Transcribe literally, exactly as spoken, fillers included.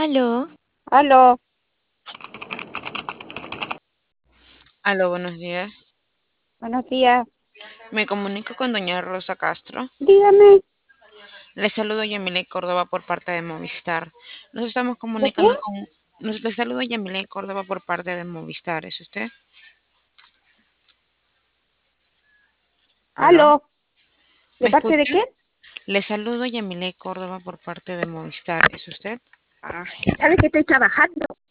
Aló, Aló, Aló, buenos días. buenos días. Me comunico con doña Rosa Castro. Dígame, Le saludo Yamile Córdoba por parte de Movistar. Nos estamos ¿de qué? comunicando con... Nos, le saludo Yamile Córdoba por parte de Movistar. ¿Es usted? Aló, Aló, ¿me ¿de parte de escucha? qué? Le saludo Yamile Córdoba por parte de Movistar. ¿Es usted? Ah, ¿sabe que estoy trabajando?